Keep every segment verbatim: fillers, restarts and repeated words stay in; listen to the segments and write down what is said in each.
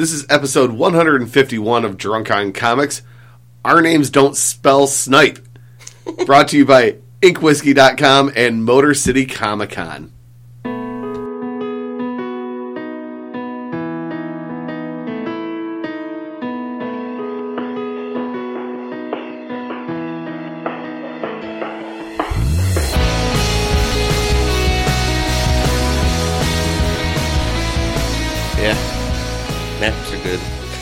This is episode one hundred fifty-one of Drunk on Comics. Our names don't spell snipe. Brought to you by ink whiskey dot com and Motor City Comic Con. Naps are good.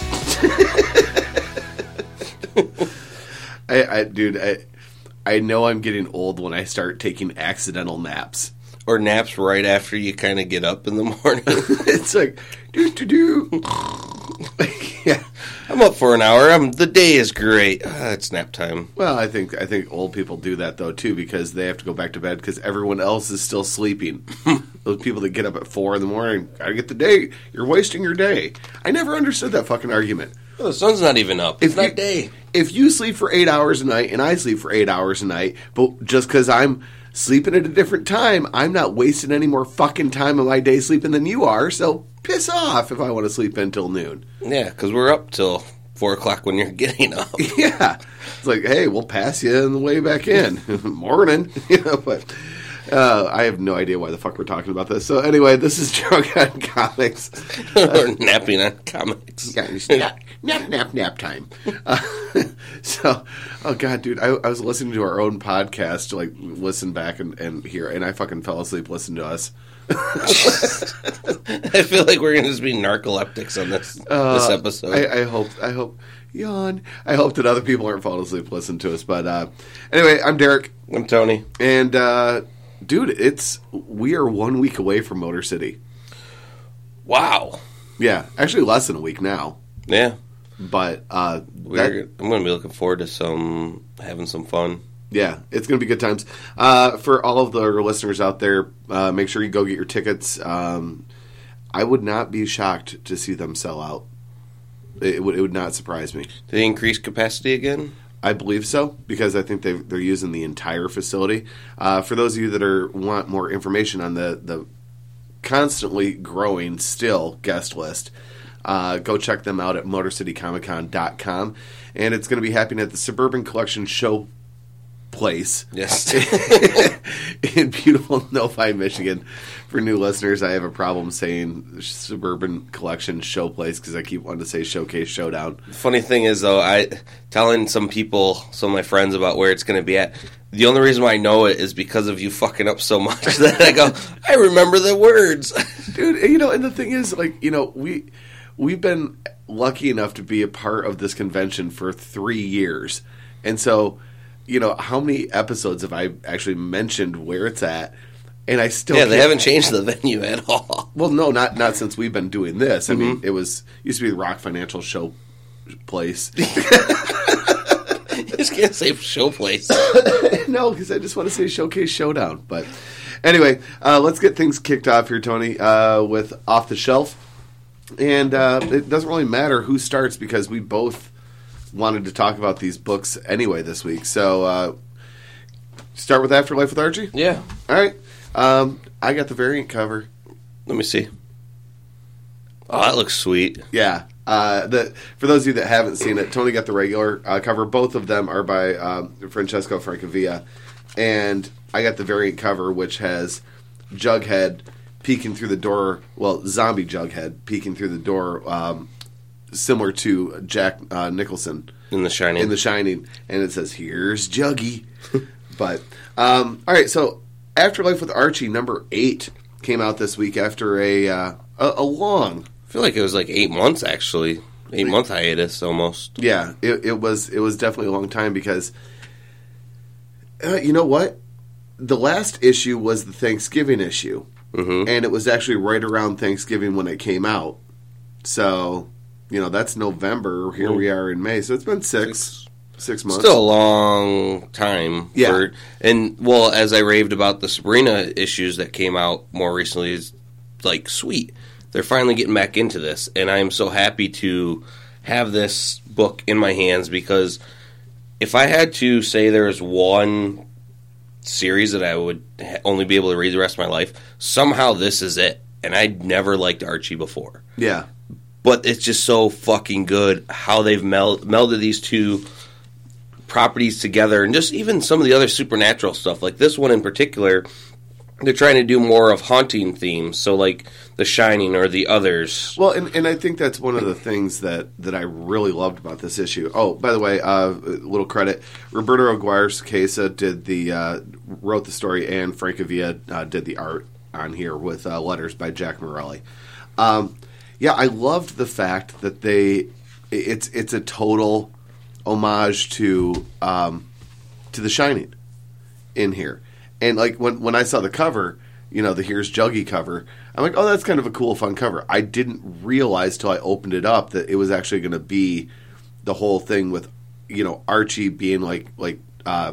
I, I, dude, I, I know I'm getting old when I start taking accidental naps. Or naps right after you kind of get up in the morning. It's like, do do do. Yeah, I'm up for an hour. I'm, the day is great. Ah, it's nap time. Well, I think I think old people do that though too because they have to go back to bed because everyone else is still sleeping. Those people that get up at four in the morning, gotta get the day. You're wasting your day. I never understood that fucking argument. Well, the sun's not even up. It's If not you- day. If you sleep for eight hours a night and I sleep for eight hours a night, but just because I'm sleeping at a different time, I'm not wasting any more fucking time of my day sleeping than you are. So piss off if I want to sleep until noon. Yeah, because we're up till four o'clock when you're getting up. Yeah, it's like, hey, we'll pass you on the way back in. Morning, you know. But uh, I have no idea why the fuck we're talking about this. So anyway, this is Drunk on Comics. Or napping on comics. Yeah, it's nap, nap, nap, nap time. Uh, so, oh god, dude, I, I was listening to our own podcast to like listen back and, and hear, and I fucking fell asleep listening to us. I feel like we're going to just be narcoleptics on this Uh, this episode. I, I hope, I hope, yawn. I hope that other people aren't falling asleep listening to us. But uh, anyway, I'm Derek, I'm Tony. and uh, dude, it's we are one week away from Motor City. Wow. Yeah, actually less than a week now. Yeah. But uh, We're, that, I'm going to be looking forward to some having some fun. yeah, it's going to be good times. Uh, for all of the listeners out there, uh, make sure you go get your tickets. Um, I would not be shocked to see them sell out. It would, it would not surprise me. Did they increase capacity again? I believe so because I think they they're using the entire facility. Uh, for those of you that are want more information on the the constantly growing still guest list, uh, go check them out at motor city comic con dot com, and it's going to be happening at the Suburban Collection Show place. Yes. In beautiful Novi, Michigan. For new listeners, I have a problem saying Suburban Collection Show Place because I keep wanting to say Showcase Showdown. The funny thing is, though, I telling some people, some of my friends about where it's going to be at, the only reason why I know it is because of you fucking up so much that I go, I remember the words. Dude, you know, and the thing is, like, you know, we, we've been lucky enough to be a part of this convention for three years. And so, you know, how many episodes have I actually mentioned where it's at? And I still Yeah, they can't- haven't changed the venue at all. Well, no, not not since we've been doing this. I Mm-hmm. mean, it was used to be the Rock Financial Show place. You just can't say show place. No, because I just want to say Showcase Showdown. But anyway, uh, let's get things kicked off here, Tony, uh, with Off the Shelf. And uh, it doesn't really matter who starts because we both wanted to talk about these books anyway this week. So uh, start with Afterlife with Archie? Yeah. All right. Um, I got the variant cover. Let me see. Oh, that looks sweet. Yeah. Uh, the for those of you that haven't seen it, Tony got the regular uh, cover. Both of them are by um, Francesco Francavilla, and I got the variant cover, which has Jughead peeking through the door. Well, zombie Jughead peeking through the door, um, similar to Jack uh, Nicholson In The Shining. in The Shining, and it says, "Here's Juggy." But um, all right, so Afterlife with Archie number eight came out this week after a uh, a, a long. I feel like it was like eight months, actually. Eight month hiatus, almost. Yeah, it, it was it was definitely a long time because uh, you know what? The last issue was the Thanksgiving issue, Mm-hmm. and it was actually right around Thanksgiving when it came out. So, you know, that's November. Here Mm. we are in May, so it's been six six months. Still a long time. Yeah. For, and, well, as I raved about the Sabrina issues that came out more recently, is like, sweet. They're finally getting back into this, and I'm so happy to have this book in my hands because if I had to say there was one series that I would ha- only be able to read the rest of my life, somehow this is it. And I'd never liked Archie before. Yeah, but it's just so fucking good how they've meld- melded these two properties together, and just even some of the other supernatural stuff. Like this one in particular, they're trying to do more of haunting themes, so like The Shining or The Others. Well, and, and I think that's one of the things that, that I really loved about this issue. Oh, by the way, uh, a little credit. Roberto Aguirre-Sacasa did the uh, wrote the story, and Francavilla uh, did the art on here with uh, letters by Jack Morelli. Um, yeah, I loved the fact that they it's it's a total homage to um, to The Shining in here. And like when when I saw the cover, you know, the Here's Juggy cover, I'm like, oh, that's kind of a cool, fun cover. I didn't realize till I opened it up that it was actually going to be the whole thing with, you know, Archie being like like uh,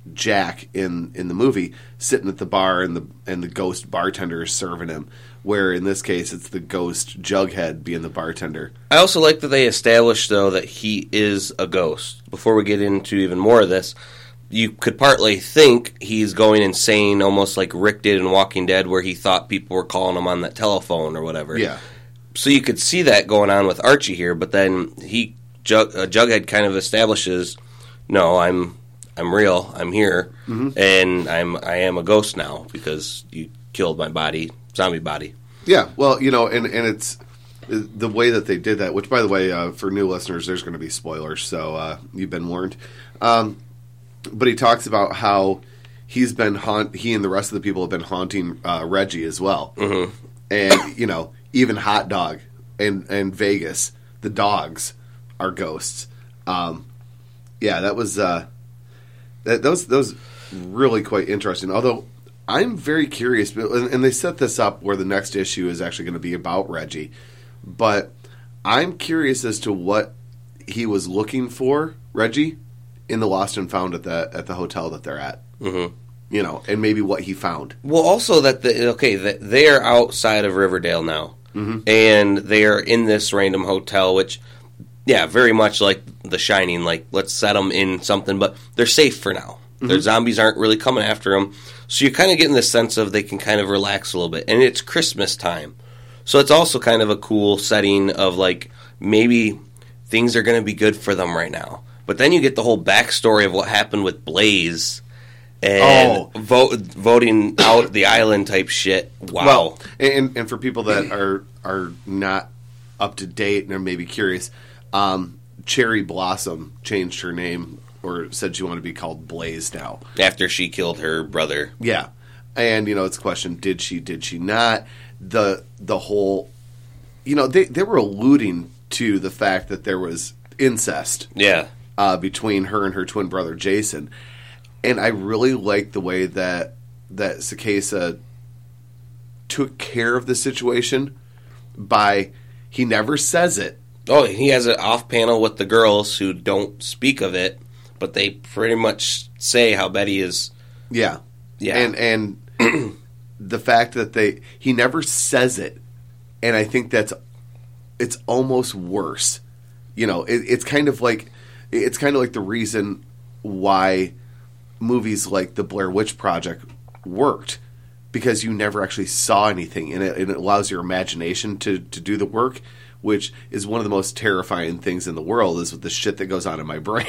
Jack in, in the movie, sitting at the bar and the and the ghost bartender is serving him. Where in this case, it's the ghost Jughead being the bartender. I also like that they established, though, that he is a ghost. Before we get into even more of this, you could partly think he's going insane, almost like Rick did in Walking Dead, where he thought people were calling him on that telephone or whatever. Yeah. So you could see that going on with Archie here, but then he Jug, uh, Jughead kind of establishes, no, I'm I'm real, I'm here, mm-hmm. and I'm I am a ghost now because you killed my body, zombie body. Yeah, well, you know, and, and it's the way that they did that, which, by the way, uh, for new listeners, there's going to be spoilers, so uh, you've been warned. Um, but he talks about how he's been haunt. He and the rest of the people have been haunting uh, Reggie as well, mm-hmm. and you know, even Hot Dog and and Vegas, the dogs are ghosts. Um, yeah, that was uh, that, that was that was really quite interesting. Although I'm very curious, and they set this up where the next issue is actually going to be about Reggie, but I'm curious as to what he was looking for, Reggie, in the Lost and Found at the at the hotel that they're at. Mm-hmm. You know, and maybe what he found. Well, also that the okay, that they are outside of Riverdale now, mm-hmm. and they are in this random hotel, which, yeah, very much like The Shining. Like, let's set them in something, but they're safe for now. Mm-hmm. Their zombies aren't really coming after them, so you're kind of getting the sense of they can kind of relax a little bit, and it's Christmas time, so it's also kind of a cool setting of like maybe things are going to be good for them right now. But then you get the whole backstory of what happened with Blaze. And oh. vote, voting out the island type shit. Wow. Well, and and for people that are are not up to date and are maybe curious, um, Cherry Blossom changed her name or said she wanted to be called Blaze now after she killed her brother. Yeah, and you know it's a question: did she? Did she not? The the whole, you know, they they were alluding to the fact that there was incest. Yeah, uh, between her and her twin brother Jason. And I really like the way that that Sacasa took care of the situation by he never says it. Oh, he has an off panel with the girls who don't speak of it, but they pretty much say how Betty is. Yeah, yeah, and and the fact that they he never says it, and I think that's it's almost worse. You know, it, it's kind of like it's kind of like the reason why movies like the Blair Witch Project worked, because you never actually saw anything, and it, and it allows your imagination to, to do the work, which is one of the most terrifying things in the world, is with the shit that goes on in my brain.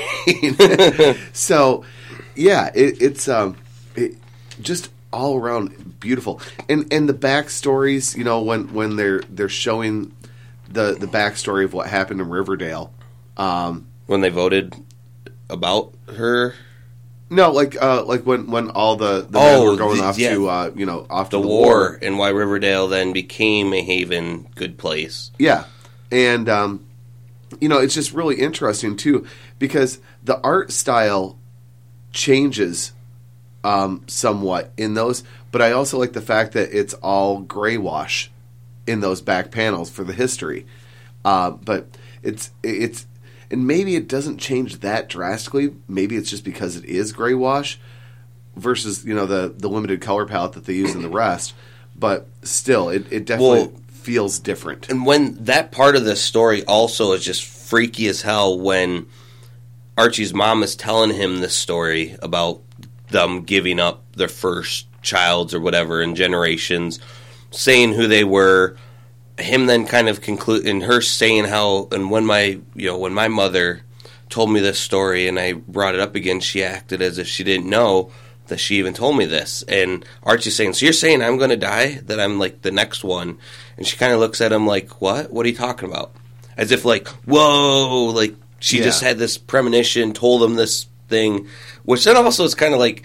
So, yeah, it, it's um, it, just all around beautiful, and and the backstories. You know, when, when they're they're showing the the backstory of what happened in Riverdale, um, when they voted about her. No, like uh, like when, when all the, the oh, men were going the, off yeah. to uh, you know off the, to the war, war, and why Riverdale then became a haven, good place. Yeah, and um, you know it's just really interesting too, because the art style changes um, somewhat in those, but I also like the fact that it's all gray wash in those back panels for the history. Uh, but it's it's. And maybe it doesn't change that drastically. Maybe it's just because it is gray wash versus, you know, the, the limited color palette that they use in the rest. But still, it, it definitely well, feels different. And when that part of the story also is just freaky as hell, when Archie's mom is telling him this story about them giving up their first childs or whatever in generations, saying who they were, him then kind of conclude, and her saying how, and when my, you know, when my mother told me this story and I brought it up again, she acted as if she didn't know that she even told me this. And Archie's saying, so you're saying I'm going to die? That I'm like the next one? And she kind of looks at him like, what? What are you talking about? As if like, whoa, like she Yeah. just had this premonition, told him this thing, which then also is kind of like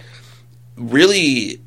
really,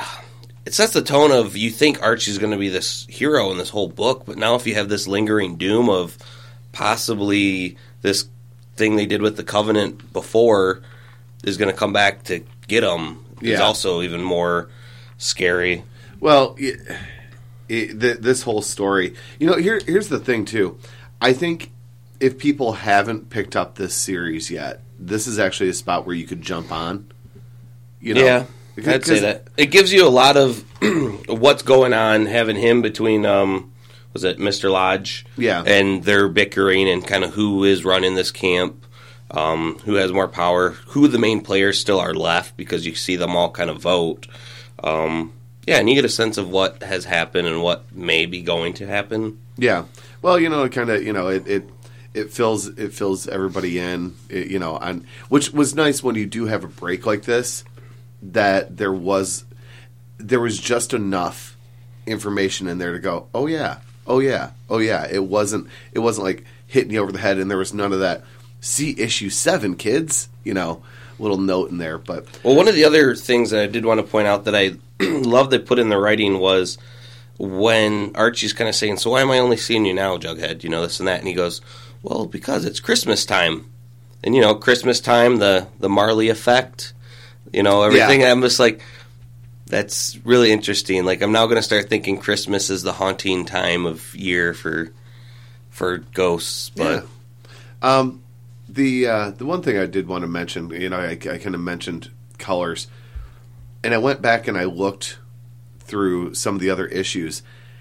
it sets the tone of you think Archie's going to be this hero in this whole book, but now if you have this lingering doom of possibly this thing they did with the Covenant before is going to come back to get him, is Yeah. also even more scary. Well, it, it, th- this whole story, you know, here here's the thing too. I think if people haven't picked up this series yet, this is actually a spot where you could jump on. You know, Yeah, Because- I'd say that. It gives you a lot of what's going on, having him between, um, was it Mister Lodge? Yeah. And they're bickering and kind of who is running this camp, um, who has more power, who the main players still are left, because you see them all kind of vote. Um, yeah, and you get a sense of what has happened and what may be going to happen. Yeah. Well, you know, it kind of, you know, it, it it fills it fills everybody in, it, you know, on which was nice when you do have a break like this, that there was there was just enough information in there to go, oh yeah, oh yeah, oh yeah. It wasn't it wasn't like hitting you over the head, and there was none of that. See issue seven, kids, you know, little note in there. But Well, one of the other things that I did want to point out that I love they put in the writing was when Archie's kind of saying, so why am I only seeing you now, Jughead? You know, this and that. And he goes, well, because it's Christmas time. And, you know, Christmas time, the, the Marley effect, you know, everything. Yeah. I'm just like, that's really interesting. Like, I'm now going to start thinking Christmas is the haunting time of year for for ghosts. But yeah. Um, the uh, the one thing I did want to mention, you know, I, I kind of mentioned colors, and I went back and I looked through some of the other issues.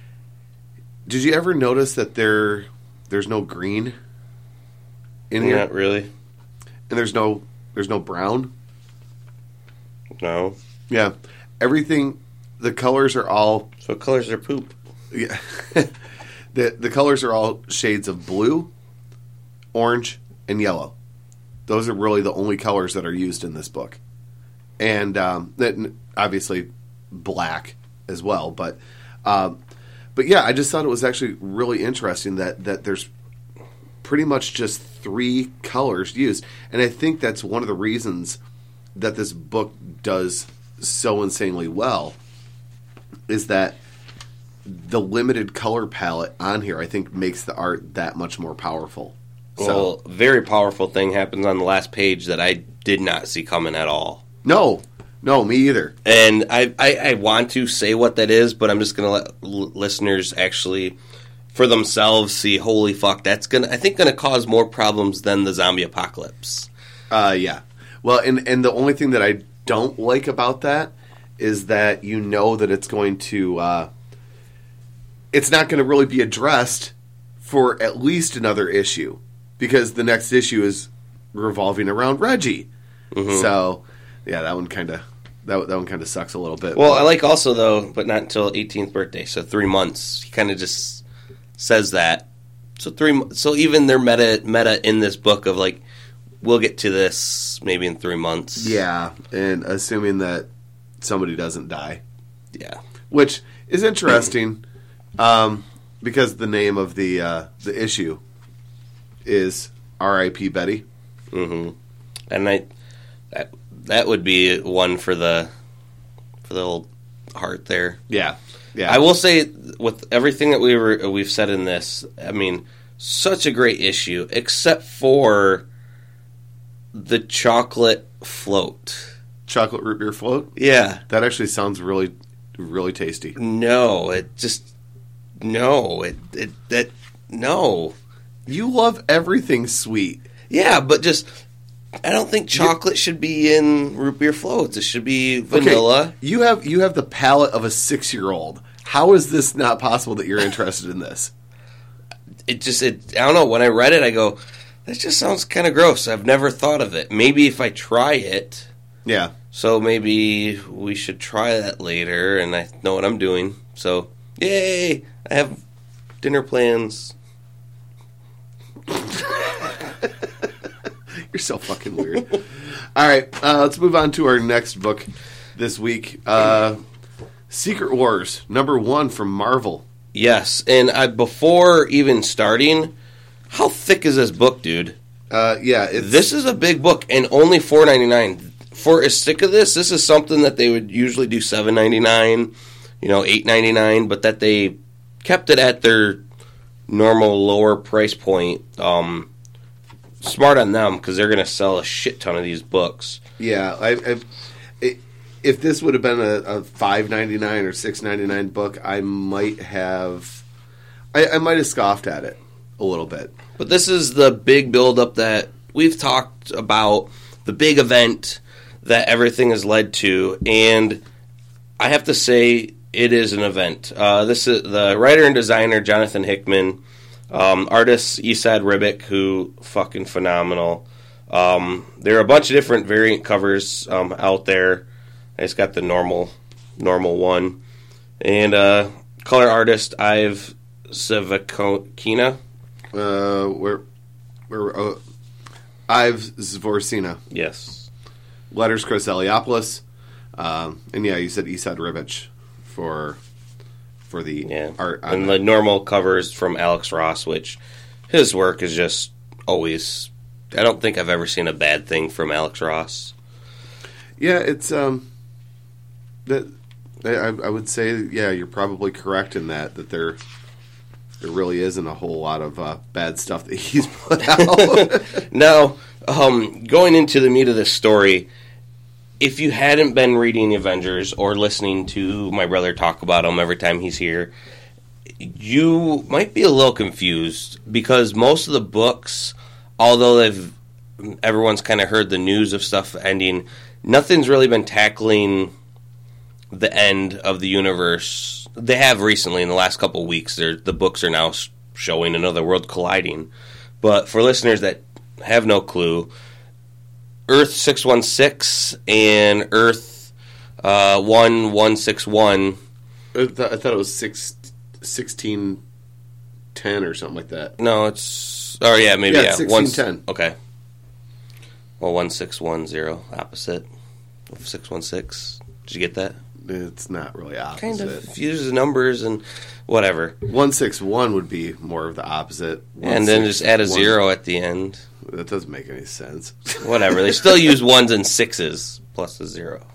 Did you ever notice that there there's no green in here, not really. and there's no there's no brown? No. Yeah, everything. The colors are all So what colors are poop? yeah. the the colors are all shades of blue, orange, and yellow. Those are really the only colors that are used in this book, and um, that obviously black as well. But um, but yeah, I just thought it was actually really interesting that that there's pretty much just three colors used, and I think that's one of the reasons that this book does so insanely well is that the limited color palette on here, I think, makes the art that much more powerful. So, Well, a very powerful thing happens on the last page that I did not see coming at all. no, no, me either. And I, I, I want to say what that is, but I'm just going to let l- listeners actually, for themselves, see, holy fuck, that's going to, I think, going to cause more problems than the zombie apocalypse. Uh, yeah. Well, and, and the only thing that I don't like about that is that you know that it's going to, uh, it's not going to really be addressed for at least another issue, because the next issue is revolving around Reggie. Mm-hmm. So, yeah, that one kind of that that one kind of sucks a little bit. Well, I like also, though, but not until eighteenth birthday, so three months. He kind of just says that. So three. mo- So even their meta meta in this book of like, we'll get to this maybe in three months. Yeah, and assuming that somebody doesn't die, Yeah. which is interesting, um, because the name of the uh, the issue is R I P Betty. Mm-hmm. And I that that would be one for the for the old heart there. Yeah, yeah. I will say, with everything that we were we've said in this, I mean, such a great issue, except for the chocolate float. Chocolate root beer float. Yeah. That actually sounds really, really tasty. No, it just no, it it that no. You love everything sweet. Yeah, but just I don't think chocolate should be in root beer floats. It should be vanilla. Okay, you have you have the palate of a six-year-old. How is this not possible that you're interested in this? It just it I don't know, when I read it I go, that just sounds kind of gross. I've never thought of it. Maybe if I try it. Yeah. So maybe we should try that later, and I know what I'm doing. So, yay! I have dinner plans. You're so fucking weird. All right, uh, let's move on to our next book this week. Uh, Secret Wars, number one from Marvel. Yes, and I, before even starting, how thick is this book, dude? Uh, yeah, it's, this is a big book, and only four ninety-nine. For a stick of this, this is something that they would usually do seven ninety-nine, you know, eight ninety-nine, but that they kept it at their normal lower price point. Um, smart on them, because they're going to sell a shit ton of these books. Yeah, I, I, it, if this would have been a, a five ninety-nine or six ninety-nine book, I might have, I, I might have scoffed at it a little bit. But this is the big build-up that we've talked about, the big event that everything has led to, and I have to say it is an event. Uh, this is the writer and designer Jonathan Hickman, um, artist Esad Ribic, who fucking phenomenal. Um, there are a bunch of different variant covers um, out there. I just got the normal, normal one, and uh, color artist Ive Savakina. Uh, where, where, uh, Ive Zvorsina. Yes. Letters Chris Eliopoulos. Um, and yeah, you said Esad Ribic for for the yeah. art. And the normal covers from Alex Ross, which his work is just always... I don't think I've ever seen a bad thing from Alex Ross. Yeah, it's... um that I, I would say, yeah, you're probably correct in that, that there... There really isn't a whole lot of uh, bad stuff that he's put out. Now, um, going into the meat of this story, if you hadn't been reading Avengers or listening to my brother talk about them every time he's here, you might be a little confused because most of the books, although they've everyone's kind of heard the news of stuff ending, nothing's really been tackling the end of the universe. They have recently in the last couple of weeks. The books are now showing another world colliding. But for listeners that have no clue, Earth six one six and Earth uh, one one six one. I, th- I thought it was six, sixteen ten or something like that. No, it's... Oh, yeah, maybe, yeah. yeah. sixteen ten. Okay. Well, one six one zero, opposite of six one six. Did you get that? It's not really opposite. Kind of uses numbers and whatever. one six one would be more of the opposite. And then just add a zero at the end. That doesn't make any sense. Whatever. They still use ones and sixes plus a zero.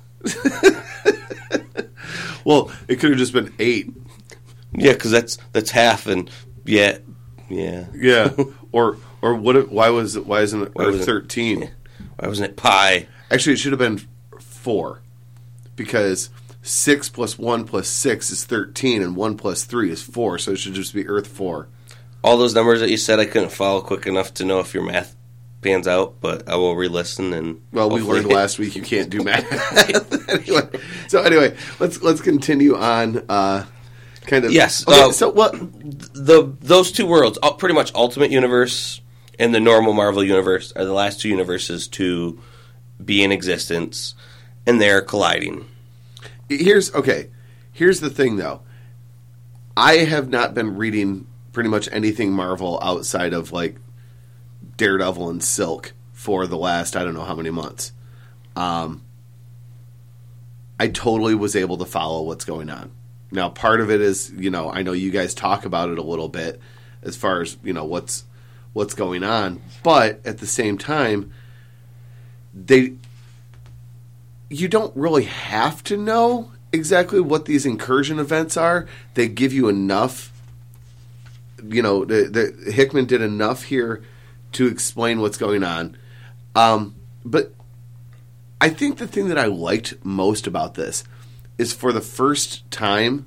Well, it could have just been eight. Yeah, because that's that's half, and yeah, yeah, yeah. Or or what? If, why was it? Why isn't it Why Earth wasn't- thirteen? yeah. Why wasn't it pi? Actually, it should have been four, because six plus one plus six is thirteen, and one plus three is four. So it should just be Earth four. All those numbers that you said, I couldn't follow quick enough to know if your math pans out, but I will re-listen and. Well, we hopefully- learned last week you can't do math. anyway, so anyway, let's let's continue on. Uh, kind of Yes. Okay, uh, so what? the those two worlds, uh, pretty much Ultimate Universe and the normal Marvel Universe, are the last two universes to be in existence, and they're colliding. Here's okay. Here's the thing, though. I have not been reading pretty much anything Marvel outside of like Daredevil and Silk for the last I don't know how many months. Um, I totally was able to follow what's going on. Now, part of it is, you know, I know you guys talk about it a little bit as far as, you know, what's what's going on, but at the same time, they you don't really have to know exactly what these incursion events are. They give you enough, you know, the, the Hickman did enough here to explain what's going on. Um, but I think the thing that I liked most about this is for the first time,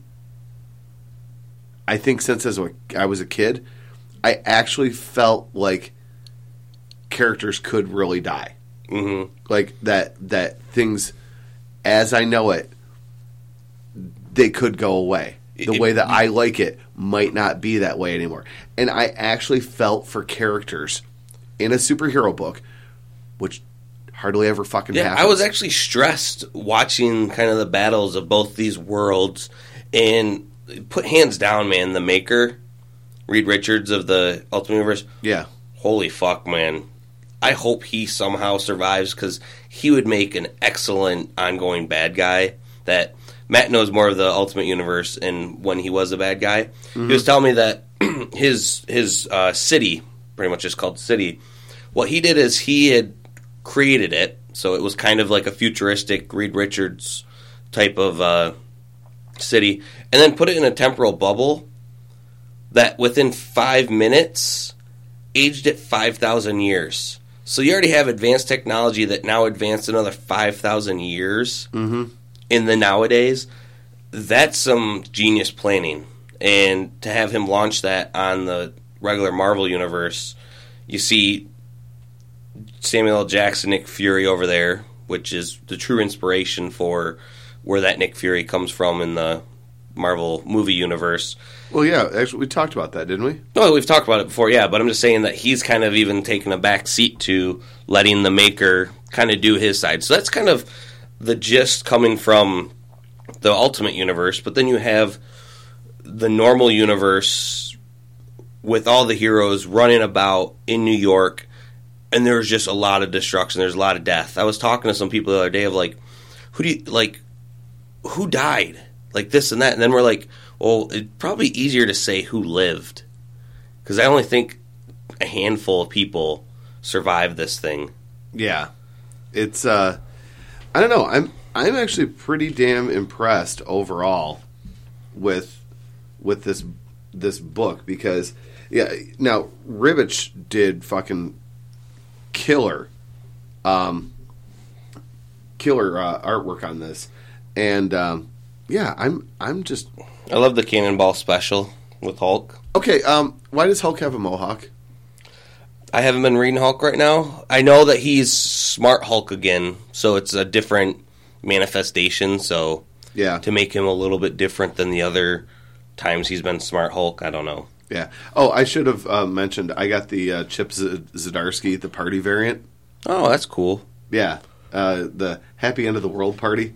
I think since as a, I was a kid, I actually felt like characters could really die. Mm-hmm. Like that that things, as I know it, they could go away. The It- way that I like it might not be that way anymore. And I actually felt for characters in a superhero book, which hardly ever fucking Yeah, happens. I was actually stressed watching kind of the battles of both these worlds, and put hands down, man, the Maker Reed Richards of the Ultimate Universe. Yeah. Holy fuck, man. I hope he somehow survives, because he would make an excellent ongoing bad guy. That Matt knows more of the Ultimate Universe and when he was a bad guy. Mm-hmm. He was telling me that his his uh, city, pretty much just called City, what he did is he had created it, so it was kind of like a futuristic Reed Richards type of uh, city, and then put it in a temporal bubble that within five minutes aged it five thousand years. So you already have advanced technology that now advanced another five thousand years mm-hmm. in the nowadays. That's some genius planning. And to have him launch that on the regular Marvel Universe, you see Samuel L. Jackson, Nick Fury over there, which is the true inspiration for where that Nick Fury comes from in the Marvel movie universe. Well, yeah, actually, we talked about that, didn't we? No, we've talked about it before, yeah, but I'm just saying that he's kind of even taken a back seat to letting the maker kind of do his side. So that's kind of the gist coming from the Ultimate Universe, but then you have the normal universe with all the heroes running about in New York, and there's just a lot of destruction, there's a lot of death. I was talking to some people the other day of like, who do you, like, who died? Like this and that, and then we're like, well, it's probably easier to say who lived, because I only think a handful of people survived this thing. Yeah, it's uh, I don't know. I'm I'm actually pretty damn impressed overall with with this this book, because yeah, now Ribic did fucking killer, um, killer uh, artwork on this, and um, yeah, I'm I'm just. I love the Cannonball special with Hulk. Okay, um, why does Hulk have a mohawk? I haven't been reading Hulk right now. I know that he's Smart Hulk again, so it's a different manifestation. So yeah, to make him a little bit different than the other times he's been Smart Hulk, I don't know. Yeah. Oh, I should have uh, mentioned, I got the uh, Chip Z- Zdarsky, the party variant. Oh, that's cool. Yeah, uh, the Happy End of the World party.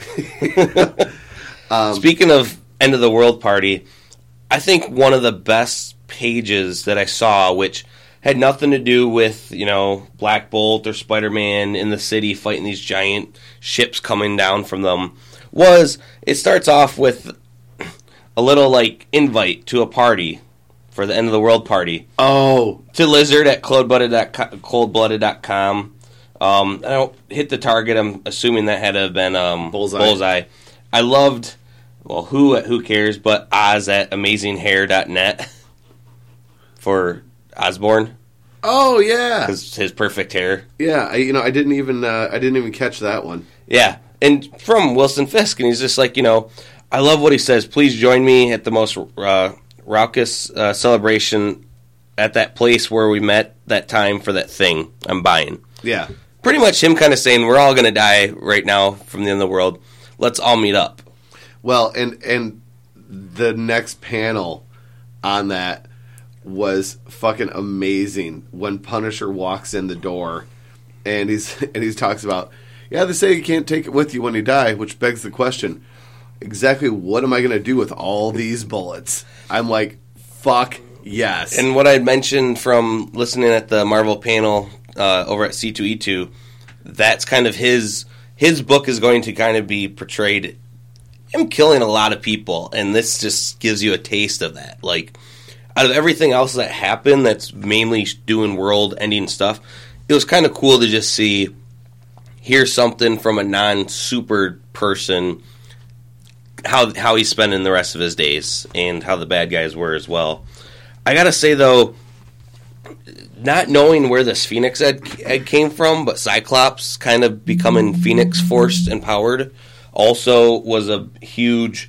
um, Speaking of End of the World party, I think one of the best pages that I saw, which had nothing to do with, you know, Black Bolt or Spider-Man in the city fighting these giant ships coming down from them, was it starts off with a little, like, invite to a party for the End of the World party. Oh. To Lizard at cold blooded dot com. Um, I don't hit the target. I'm assuming that had to have been um, Bullseye. Bullseye. I loved, well, who at Who Cares, but Oz at amazing hair dot net for Osborn. Oh yeah, his, his perfect hair. Yeah, I, you know, I didn't even uh, I didn't even catch that one. Yeah, and from Wilson Fisk, and he's just like, you know, I love what he says. Please join me at the most uh, raucous uh, celebration at that place where we met that time for that thing I'm buying. Yeah, pretty much him kind of saying we're all going to die right now from the end of the world. Let's all meet up. Well, and and the next panel on that was fucking amazing when Punisher walks in the door and he's and he talks about, yeah, they say you can't take it with you when you die, which begs the question, exactly what am I going to do with all these bullets? I'm like, fuck yes. And what I mentioned from listening at the Marvel panel uh, over at C two E two, that's kind of his his book is going to kind of be portrayed him killing a lot of people, and this just gives you a taste of that. Like, out of everything else that happened that's mainly doing world-ending stuff, it was kind of cool to just see, hear something from a non-super person, how how he's spending the rest of his days, and how the bad guys were as well. I gotta say, though, not knowing where this Phoenix egg, egg came from, but Cyclops kind of becoming Phoenix Force empowered, also was a huge,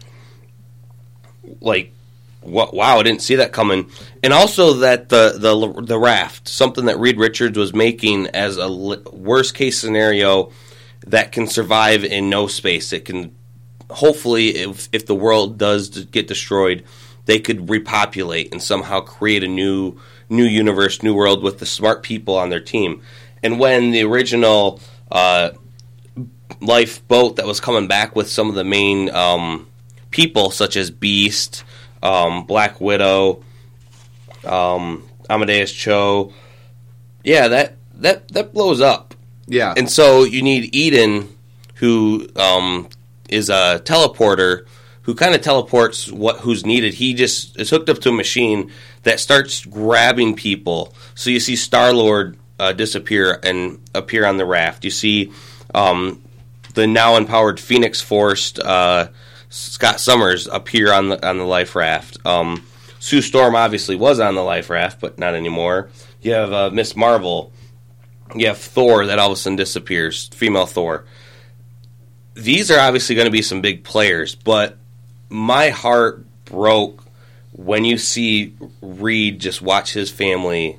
like, wow, I didn't see that coming. And also that the the the raft, something that Reed Richards was making as a worst case scenario that can survive in no space. It can, hopefully, if if the world does get destroyed, they could repopulate and somehow create a new new universe, new world with the smart people on their team. And when the original uh, lifeboat that was coming back with some of the main um, people, such as Beast, Um, Black Widow, um, Amadeus Cho. Yeah, that, that, that blows up. Yeah. And so you need Eden, who um, is a teleporter, who kind of teleports what who's needed. He just is hooked up to a machine that starts grabbing people. So you see Star-Lord uh, disappear and appear on the raft. You see um, the now empowered Phoenix Force, uh, Scott Summers, appear on the on the life raft. Um, Sue Storm obviously was on the life raft, but not anymore. You have uh, Miss Marvel. You have Thor that all of a sudden disappears, female Thor. These are obviously going to be some big players, but my heart broke when you see Reed just watch his family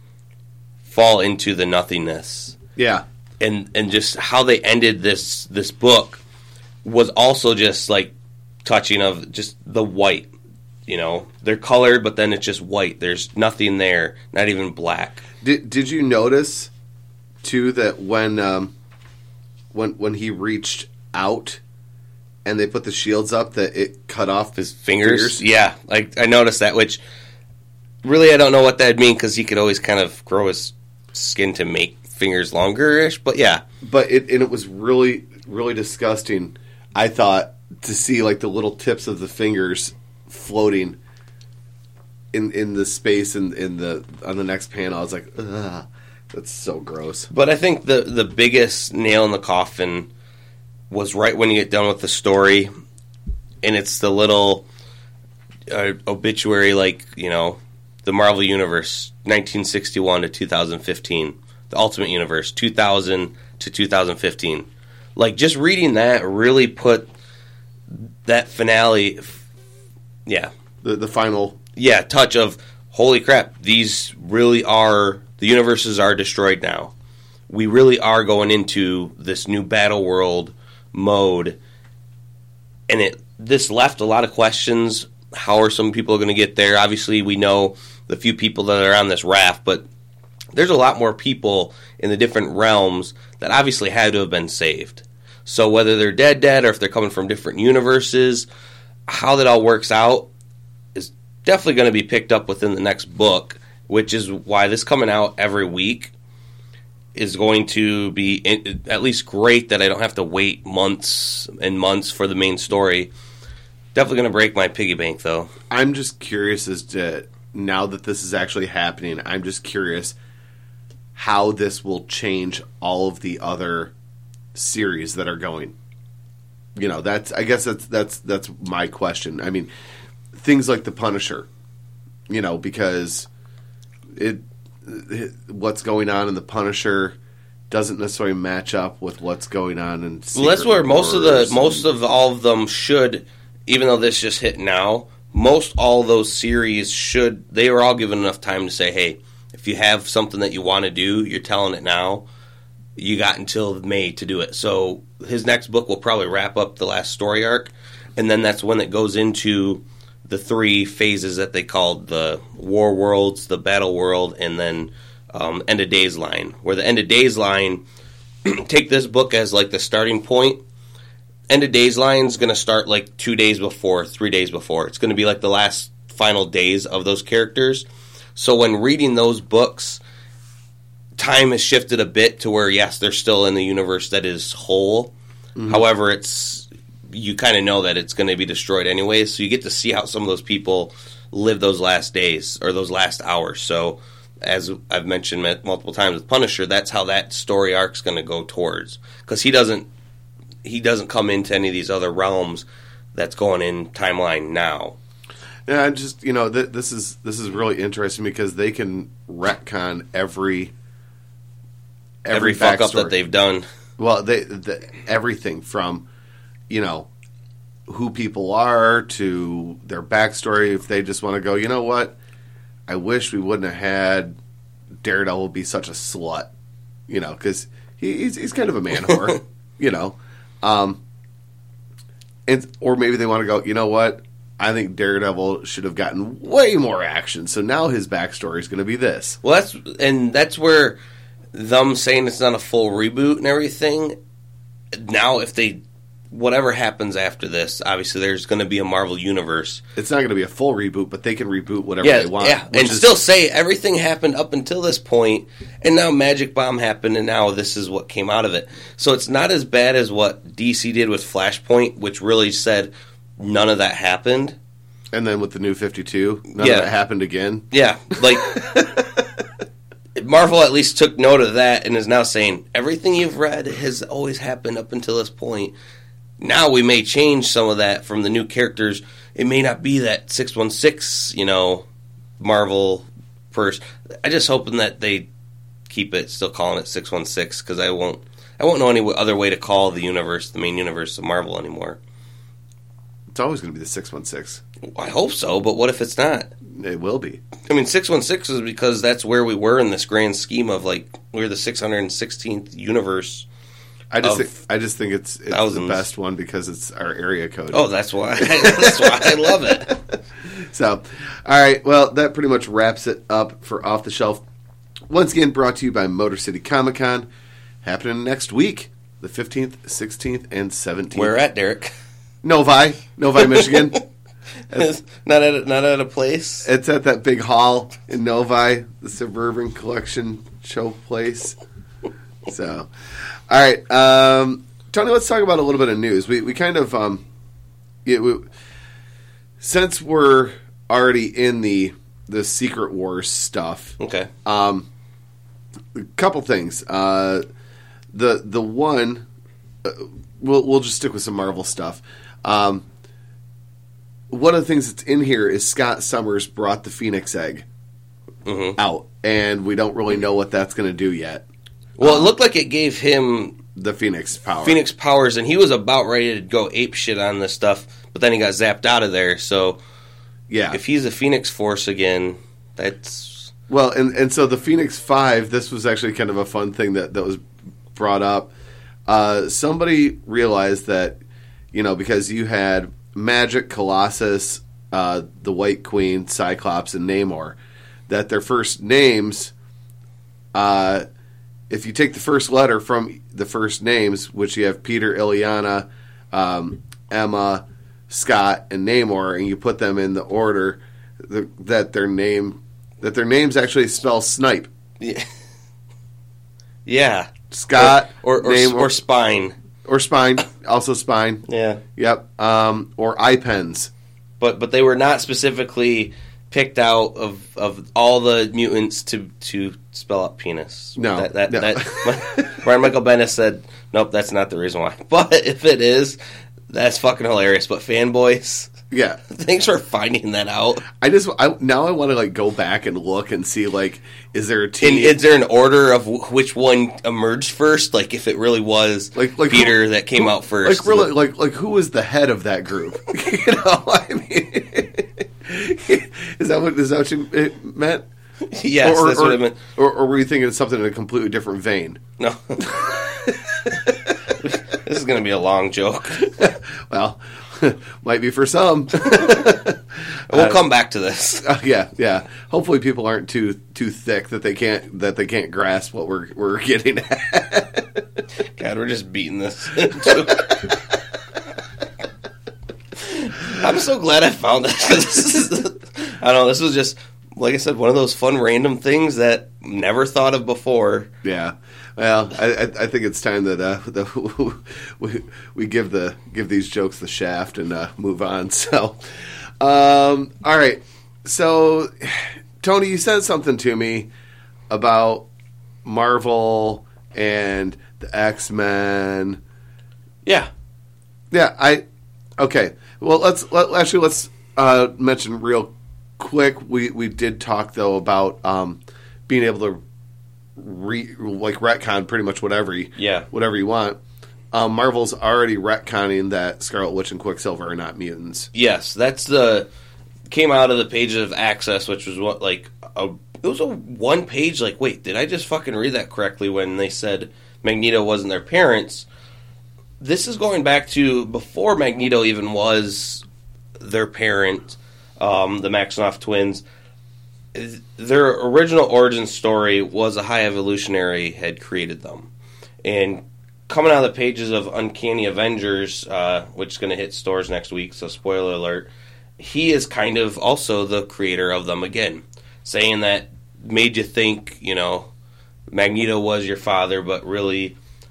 fall into the nothingness. Yeah. And and just how they ended this this book was also just like touching of just the white. You know, they're colored, but then it's just white. There's nothing there, not even black. Did Did you notice too that when um, when when he reached out and they put the shields up, that it cut off his fingers? fingers? Yeah, like I noticed that. Which really, I don't know what that'd mean because he could always kind of grow his skin to make fingers longer-ish. But yeah, but it and it was really really disgusting. I thought to see like the little tips of the fingers floating in in the space in in the on the next panel. I was like, ugh, that's so gross. But I think the the biggest nail in the coffin was right when you get done with the story, and it's the little uh, obituary, like, you know, the Marvel Universe, nineteen sixty-one to two thousand fifteen, the Ultimate Universe, two thousand to two thousand fifteen. Like, just reading that really put that finale. Yeah. The the final... Yeah, touch of, holy crap, these really are... The universes are destroyed now. We really are going into this new battle world mode. And it this left a lot of questions. How are some people going to get there? Obviously, we know the few people that are on this raft, but there's a lot more people in the different realms that obviously had to have been saved. So whether they're dead dead or if they're coming from different universes... How that all works out is definitely going to be picked up within the next book, which is why this coming out every week is going to be in, at least great that I don't have to wait months and months for the main story. Definitely going to break my piggy bank, though. I'm just curious as to, now that this is actually happening, I'm just curious how this will change all of the other series that are going. You know, that's I guess that's that's that's my question. I mean, things like the Punisher, you know, because it, it what's going on in the Punisher doesn't necessarily match up with what's going on in Secret well, that's where most of the and, most of all of them should, even though this just hit now, most all those series should, they were all given enough time to say, hey, if you have something that you want to do, you're telling it now. You got until May to do it. So his next book will probably wrap up the last story arc, and then that's when it goes into the three phases that they called the War Worlds, the Battle World, and then um, End of Days line. Where the End of Days line, take this book as like the starting point. End of Days line is going to start like two days before, three days before. It's going to be like the last final days of those characters. So when reading those books, time has shifted a bit to where, yes, they're still in the universe that is whole. Mm-hmm. However, it's you kind of know that it's going to be destroyed anyway, so you get to see how some of those people live those last days or those last hours. So, as I've mentioned multiple times with Punisher, that's how that story arc's going to go towards, because he doesn't he doesn't come into any of these other realms that's going in timeline now. Yeah, I just you know th- this is this is really interesting because they can retcon every. Every, every fuck up that they've done. Well, they the, everything from, you know, who people are to their backstory. If they just want to go, you know what? I wish we wouldn't have had Daredevil be such a slut, you know, because he, he's he's kind of a man whore, you know. Um, and or maybe they want to go, you know what? I think Daredevil should have gotten way more action. So now his backstory is going to be this. Well, that's and that's where. Them saying it's not a full reboot and everything, now if they whatever happens after this, obviously there's going to be a Marvel Universe. It's not going to be a full reboot, but they can reboot whatever Yeah, they want. yeah, and which is- still say everything happened up until this point, and now Magic Bomb happened, and now this is what came out of it. So it's not as bad as what D C did with Flashpoint, which really said none of that happened. And then with the new fifty-two, none Yeah. of it happened again. Yeah, like Marvel at least took note of that and is now saying everything you've read has always happened up until this point. Now we may change some of that from the new characters. It may not be that six one six, you know, Marvel first. I just hoping that they keep it, still calling it six one six, because I won't, I won't know any other way to call the universe, the main universe of Marvel anymore. It's always going to be the six one six. I hope so, but what if it's not? It will be. I mean, six one six is because that's where we were in this grand scheme of, like, we're the six hundred sixteenth universe. I just Of think, I just think it's, it's the thousands. best one because it's our area code. Oh, that's why. That's why I love it. So, all right. Well, that pretty much wraps it up for Off the Shelf. Once again, brought to you by Motor City Comic Con, happening next week, the fifteenth, sixteenth, and seventeenth. Where at, Derek? Novi, Novi, Michigan. not at a, not at a place. It's at that big hall in Novi, the Suburban Collection Show place. So, all right, um, Tony, let's talk about a little bit of news. We we kind of um, yeah, we, since we're already in the the Secret Wars stuff. Okay. Um, a couple things. Uh, the the one, uh, we'll we'll just stick with some Marvel stuff. Um, one of the things that's in here is Scott Summers brought the Phoenix Egg Mm-hmm. out, and we don't really know what that's going to do yet. Well, it looked like it gave him The Phoenix power. Phoenix powers, and he was about ready to go ape shit on this stuff, but then he got zapped out of there. So, Yeah. if he's a Phoenix Force again, that's Well, and, and so the Phoenix Five, this was actually kind of a fun thing that, that was brought up. Uh, somebody realized that, you know, because you had Magic, Colossus, uh, the White Queen, Cyclops, and Namor, that their first names, uh, if you take the first letter from the first names, which you have Peter, Ileana, um, Emma, Scott, and Namor, and you put them in the order the, that their name that their names actually spell Snipe. yeah, yeah. Scott or or, or, Namor, or spine. or Spine, also Spine. Yeah, Yep. Um, or eye pens. but but they were not specifically picked out of, of all the mutants to to spell out penis. No, that that, no. that Brian Michael Bendis said, nope, that's not the reason why. But if it is, that's fucking hilarious. But fanboys, Yeah. thanks for finding that out. I just I, now I want to like go back and look and see like is there a And team is there an order of wh- which one emerged first? Like if it really was like like Peter who- that came who- out first. Like really like like who was the head of that group? you know, I mean, is that what is that what you it meant? Yes, or, that's or, what I meant. Or, or were you thinking of something in a completely different vein? No. This is going to be a long joke. Well, might be for some. We'll come back to this. Uh, yeah, yeah. Hopefully, people aren't too too thick that they can't that they can't grasp what we're we're getting at. God, we're just beating this. I'm so glad I found this. This is, I don't know. This was just, like I said, one of those fun random things that never thought of before. Yeah. Well, I, I I think it's time that uh, the, we we give the give these jokes the shaft and uh, move on. So, um, all right. So, Tony, you said something to me about Marvel and the X-Men. Yeah. Yeah, I okay. Well, let's let, actually let's uh, mention real quick. We we did talk though about um, being able to re, like retcon pretty much whatever you, Yeah. whatever you want. Um, Marvel's already retconning that Scarlet Witch and Quicksilver are not mutants. Yes, that's the came out of the pages of Access, which was what like a it was a one page. Like, wait, did I just fucking read that correctly when they said Magneto wasn't their parents? This is going back to before Magneto even was their parent, um, the Maximoff twins. Their original origin story was a High Evolutionary had created them. And coming out of the pages of Uncanny Avengers, uh, which is going to hit stores next week, so spoiler alert, he is kind of also the creator of them again, saying that made you think, you know, Magneto was your father, but really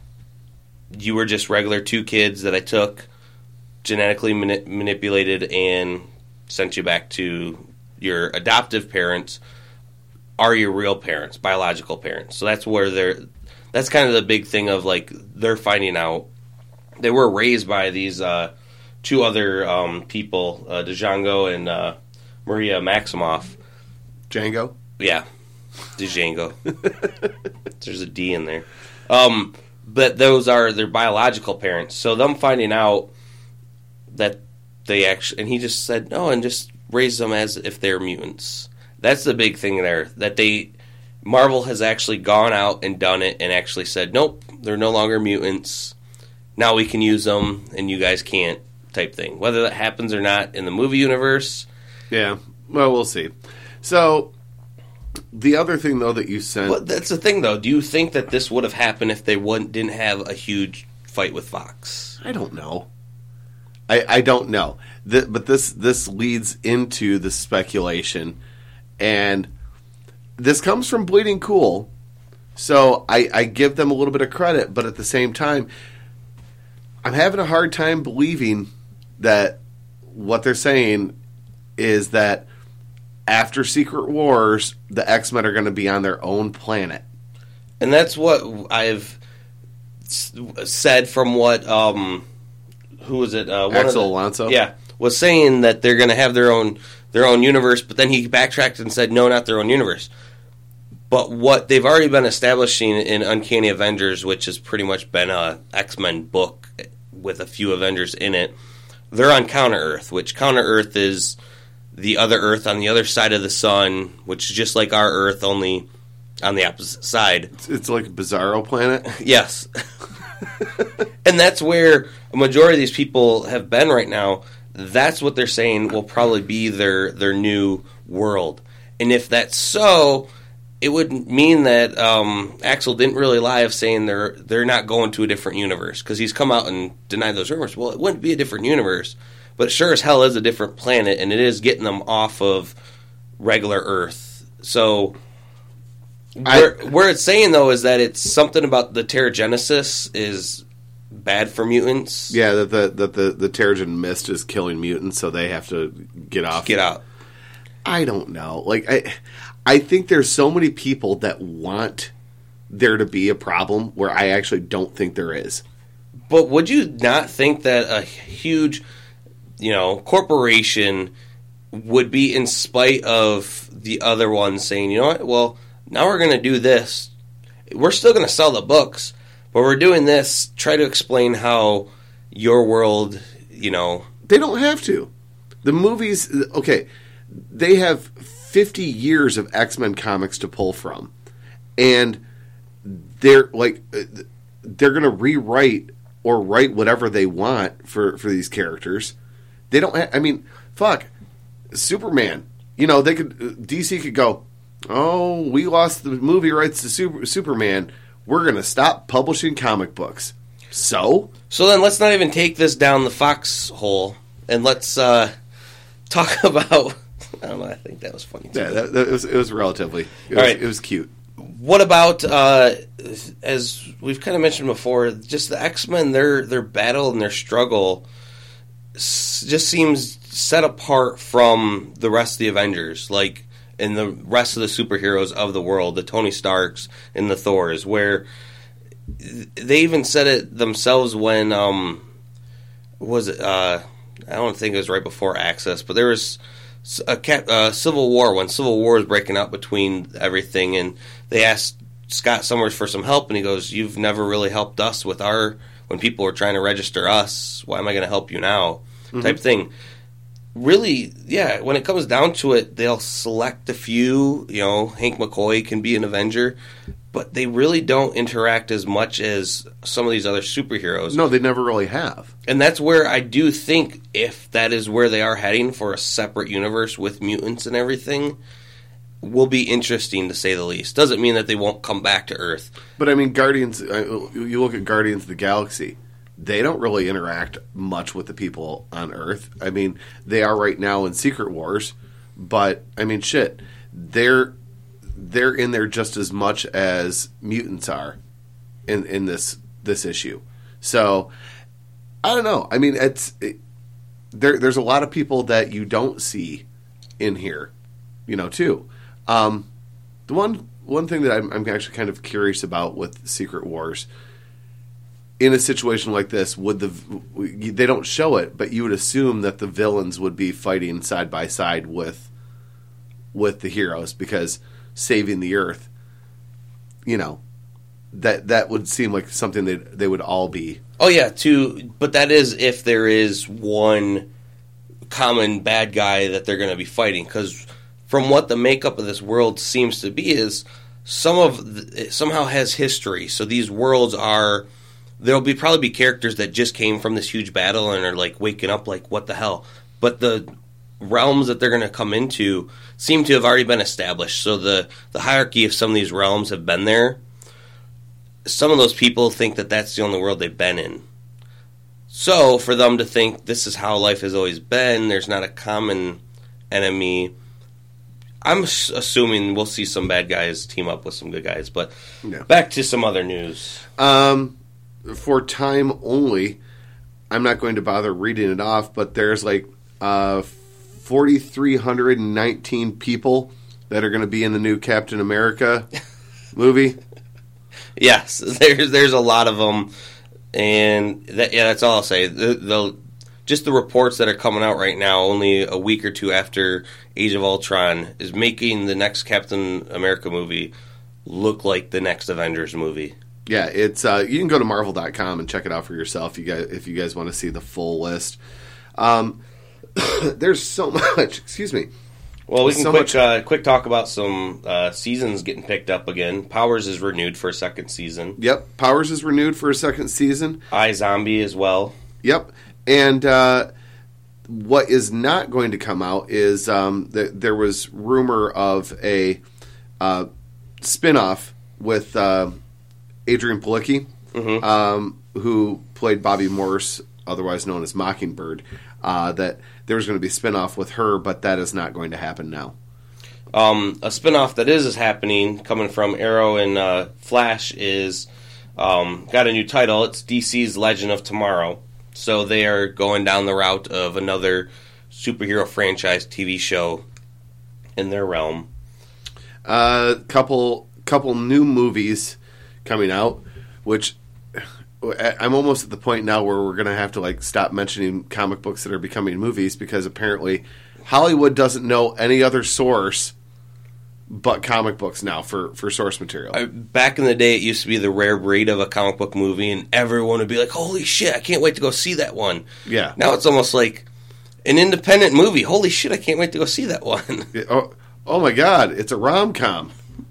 you were just regular two kids that I took, genetically mani- manipulated, and sent you back to your adoptive parents are your real parents, biological parents. So that's where they're, that's kind of the big thing of, like, they're finding out they were raised by these uh, two other um, people, uh, Django and uh, Maria Maximoff. Django? Yeah. Django. There's a D in there. Um, but those are their biological parents. So them finding out that they actually, and he just said, no, and just raise them as if they're mutants. That's the big thing there, that they, Marvel has actually gone out and done it and actually said, nope, they're no longer mutants. Now we can use them and you guys can't, type thing. Whether that happens or not in the movie universe. Yeah, well, we'll see. So, the other thing, though, that you sent... But that's the thing, though. Do you think that this would have happened if they wouldn't, didn't have a huge fight with Fox? I don't know. I, I don't know. The, but this this leads into the speculation. And this comes from Bleeding Cool. So I, I give them a little bit of credit. But at the same time, I'm having a hard time believing that what they're saying is that after Secret Wars, the X-Men are going to be on their own planet. And that's what I've s- said from what, um, who was it? Uh, one Axel of the, Alonso? Yeah, was saying that they're going to have their own their own universe, but then he backtracked and said, no, not their own universe. But what they've already been establishing in Uncanny Avengers, which has pretty much been a X-Men book with a few Avengers in it, they're on Counter-Earth, which Counter-Earth is the other Earth on the other side of the sun, which is just like our Earth, only on the opposite side. It's, it's like a Bizarro planet? Yes. And that's where a majority of these people have been right now. That's what they're saying will probably be their, their new world. And if that's so, it would mean that um, Axel didn't really lie of saying they're they're not going to a different universe, because he's come out and denied those rumors. Well, it wouldn't be a different universe, but it sure as hell is a different planet, and it is getting them off of regular Earth. So where, I, where it's saying, though, is that it's something about the Terrigenesis is bad for mutants. Yeah, that the that the, the Terrigen mist is killing mutants, so they have to get off. Get out. I don't know. Like, I I think there's so many people that want there to be a problem where I actually don't think there is. But would you not think that a huge, you know, corporation would be in spite of the other ones saying, you know what, well, now we're going to do this. We're still going to sell the books, but we're doing this. Try to explain how your world, you know. They don't have to. The movies, okay, they have fifty years of X-Men comics to pull from. And they're like, they're going to rewrite or write whatever they want for, for these characters. They don't ha- I mean, fuck. Superman. You know, they could, D C could go, oh, we lost the movie rights to Super, Superman. We're going to stop publishing comic books. So? So then let's not even take this down the Fox hole, and let's uh, talk about, I don't know, I think that was funny too. Yeah, that, that, it, was, it was relatively, it was, All right. It was cute. What about, uh, as we've kind of mentioned before, just the X-Men, their their battle and their struggle s- just seems set apart from the rest of the Avengers, like, and the rest of the superheroes of the world, the Tony Starks and the Thors, where they even said it themselves when, um, was it, uh, I don't think it was right before Access, but there was a cap, uh, Civil War, when Civil War was breaking out between everything, and they asked Scott Summers for some help, and he goes, you've never really helped us with our, when people were trying to register us, why am I going to help you now, mm-hmm. type thing. Really, yeah, when it comes down to it, they'll select a few, you know, Hank McCoy can be an Avenger, but they really don't interact as much as some of these other superheroes. No, they never really have. And that's where I do think, if that is where they are heading for a separate universe with mutants and everything, will be interesting to say the least. Doesn't mean that they won't come back to Earth. But I mean, Guardians. Uh, you look at Guardians of the Galaxy. They don't really interact much with the people on Earth. I mean, they are right now in Secret Wars, but I mean, shit, they're they're in there just as much as mutants are in in this this issue. So I don't know. I mean, it's it, there. There's a lot of people that you don't see in here, you know, too. Um, the one one thing that I'm, I'm actually kind of curious about with Secret Wars. In a situation like this, would the they don't show it, but you would assume that the villains would be fighting side by side with with the heroes because saving the Earth, you know, that that would seem like something that they would all be. Oh yeah, too. But that is if there is one common bad guy that they're going to be fighting. Because from what the makeup of this world seems to be, is some of the, it somehow has history. So these worlds are. There'll be probably be characters that just came from this huge battle and are like waking up like, what the hell? But the realms that they're going to come into seem to have already been established. So the, the hierarchy of some of these realms have been there. Some of those people think that that's the only world they've been in. So for them to think this is how life has always been, there's not a common enemy. I'm assuming we'll see some bad guys team up with some good guys. But yeah. Back to some other news. Um... For time only, I'm not going to bother reading it off, but there's like uh, four thousand three hundred nineteen people that are going to be in the new Captain America movie. Yes, there's there's a lot of them, and that, yeah, that's all I'll say. The, the just the reports that are coming out right now, only a week or two after Age of Ultron, is making the next Captain America movie look like the next Avengers movie. Yeah, it's uh, you can go to Marvel dot com and check it out for yourself. You guys, if you guys want to see the full list, um, there's so much. Excuse me. Well, we can so quick uh, quick talk about some uh, seasons getting picked up again. Powers is renewed for a second season. Yep, Powers is renewed for a second season. iZombie as well. Yep, and uh, what is not going to come out is um, th- there was rumor of a uh, spinoff with. Uh, Adrian Palicki, mm-hmm. um, who played Bobby Morse, otherwise known as Mockingbird, uh, that there was going to be a spinoff with her, but that is not going to happen now. Um, a spinoff that is, is happening, coming from Arrow and uh, Flash, is um, got a new title. It's D C's Legend of Tomorrow. So they are going down the route of another superhero franchise T V show in their realm. A uh, couple, couple new movies coming out, which I'm almost at the point now where we're going to have to like stop mentioning comic books that are becoming movies because apparently Hollywood doesn't know any other source but comic books now for, for source material. I, back in the day, it used to be the rare breed of a comic book movie, and everyone would be like, holy shit, I can't wait to go see that one. Yeah. Now it's almost like an independent movie. Holy shit, I can't wait to go see that one. oh, oh my god, it's a rom-com.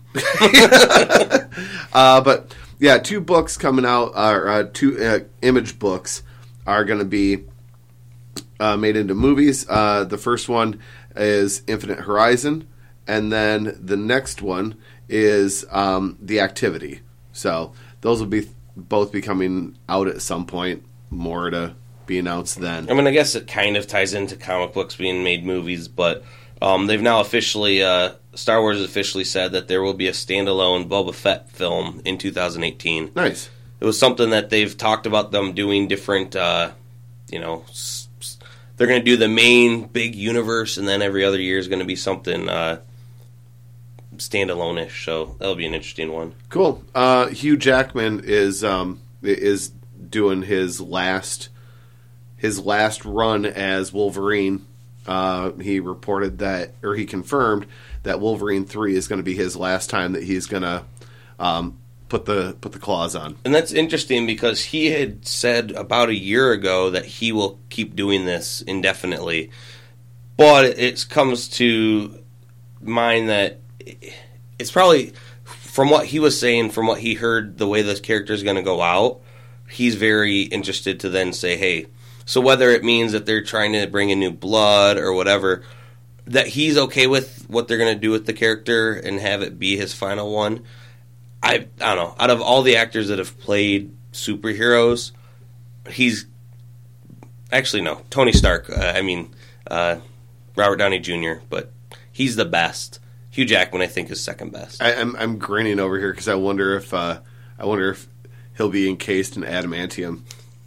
uh, but yeah, two books coming out, or uh, two uh, image books are going to be uh, made into movies. Uh, the first one is Infinite Horizon, and then the next one is um, The Activity. So those will be both be coming out at some point. More to be announced then. I mean, I guess it kind of ties into comic books being made movies, but um, they've now officially. Uh, Star Wars has officially said that there will be a standalone Boba Fett film in two thousand eighteen. Nice. It was something that they've talked about them doing different, uh, you know, s- s- they're going to do the main big universe, and then every other year is going to be something uh, standalone-ish, so that'll be an interesting one. Cool. Uh, Hugh Jackman is um, is doing his last his last run as Wolverine. Uh, he reported that, or he confirmed that Wolverine three is going to be his last time that he's going to um, put the put the claws on. And that's interesting because he had said about a year ago that he will keep doing this indefinitely. But it comes to mind that it's probably, from what he was saying, from what he heard, the way this character is going to go out, he's very interested to then say, hey, so whether it means that they're trying to bring in new blood or whatever, that he's okay with what they're going to do with the character and have it be his final one. I I don't know. Out of all the actors that have played superheroes, he's actually no Tony Stark. Uh, I mean uh, Robert Downey Junior, but he's the best. Hugh Jackman, I think, is second best. I, I'm I'm grinning over here because I wonder if uh, I wonder if he'll be encased in adamantium.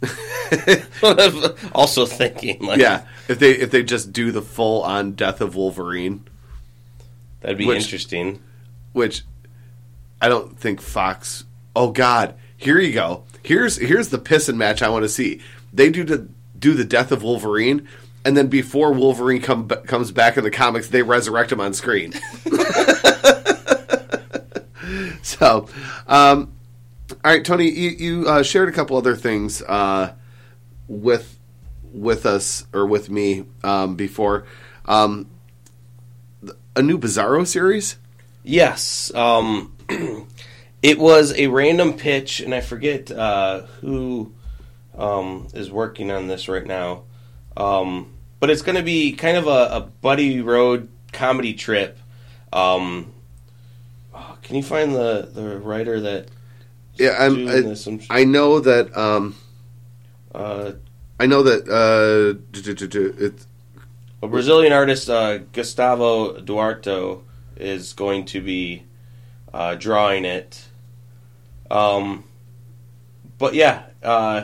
Also thinking, like, yeah, if they if they just do the full on Death of Wolverine, that'd be which, interesting. Which I don't think Fox. Oh God, here you go. Here's here's the pissing match I want to see. They do the do the Death of Wolverine, and then before Wolverine come, comes back in the comics, they resurrect him on screen. So, um, all right, Tony, you, you uh, shared a couple other things uh, with with us or with me um, before. Um, a new Bizarro series? Yes. Um, it was a random pitch, and I forget uh, who um, is working on this right now. Um, but it's going to be kind of a, a buddy road comedy trip. Um, oh, can you find the, the writer that... Yeah, I'm, I, I know that. Um, uh, I know that uh, it's a Brazilian artist, uh, Gustavo Duarte, is going to be uh, drawing it. Um, but yeah, uh,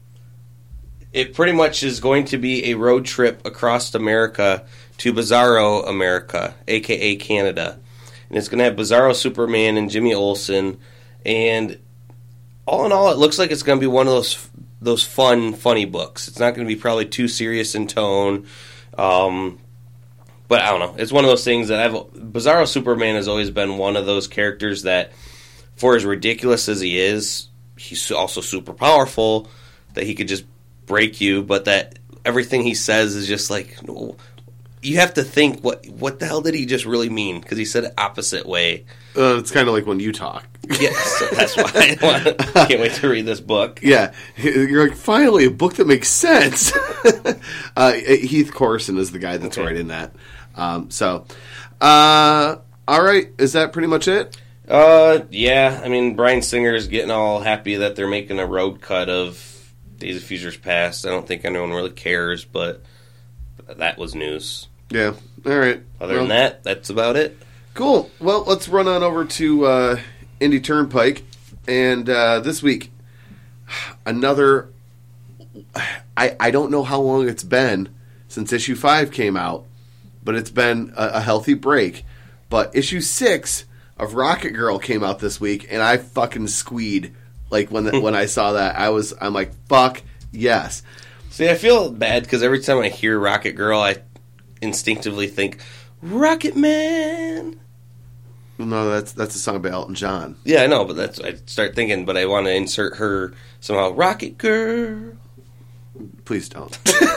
it pretty much is going to be a road trip across America to Bizarro America, aka Canada, and it's going to have Bizarro Superman and Jimmy Olsen, and all in all, it looks like it's going to be one of those those fun, funny books. It's not going to be probably too serious in tone, um, but I don't know. It's one of those things that I've Bizarro Superman has always been one of those characters that, for as ridiculous as he is, he's also super powerful. That he could just break you, but that everything he says is just like, no, you have to think, what what the hell did he just really mean? Because he said it opposite way. Uh, it's kind of like when you talk. Yes, so that's why I want, can't wait to read this book. Yeah, you're like, finally, a book that makes sense. uh, Heath Corson is the guy that's okay. writing that. Um, so, uh, all right, is that pretty much it? Uh, yeah, I mean, Bryan Singer is getting all happy that they're making a road cut of Days of Futures Past. I don't think anyone really cares, but that was news. Yeah, all right. Other well, than that, that's about it. Cool. Well, let's run on over to uh, Indie Turnpike. And uh, this week, another... I, I don't know how long it's been since issue five came out, but it's been a, a healthy break. But issue six of Rocket Girl came out this week, and I fucking squeed. Like, when the, when I saw that, I was, I'm like, fuck, yes. See, I feel bad because every time I hear Rocket Girl, I instinctively think, Rocket Man. No, that's that's a song by Elton John. Yeah, I know, but that's I start thinking, but I want to insert her somehow. Rocket Girl. Please don't.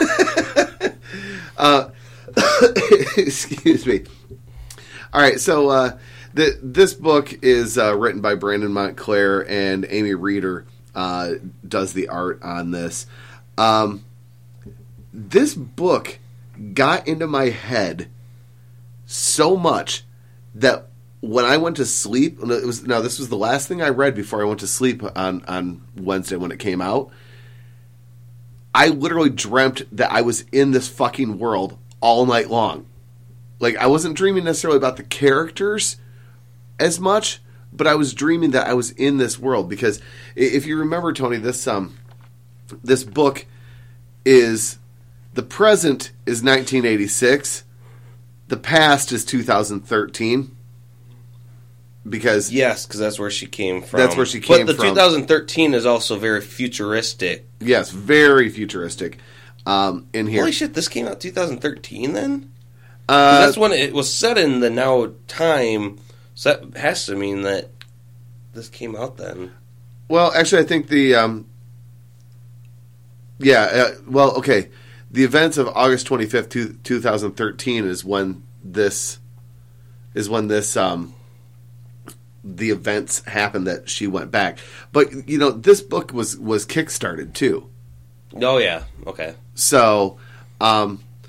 uh, excuse me. All right, so uh, the, this book is uh, written by Brandon Montclair, and Amy Reeder uh, does the art on this. Um, this book got into my head so much that when I went to sleep, it was now this was the last thing I read before I went to sleep on, on Wednesday when it came out. I literally dreamt that I was in this fucking world all night long. Like, I wasn't dreaming necessarily about the characters as much, but I was dreaming that I was in this world. Because if you remember, Tony, this um, this book is, the present is nineteen eighty-six, the past is two thousand thirteen. Because yes, because that's where she came from. That's where she came from. But the from. twenty thirteen is also very futuristic. Yes, very futuristic. Um, in here, holy shit! This came out twenty thirteen. Then uh, that's when it was set in the now time. So that has to mean that this came out then. Well, actually, I think the um, yeah. Uh, well, okay. The events of August twenty fifth, two thousand thirteen, is when this is when this um. the events happened that she went back. But, you know, this book was, was kickstarted, too. Oh, yeah. Okay. So, um,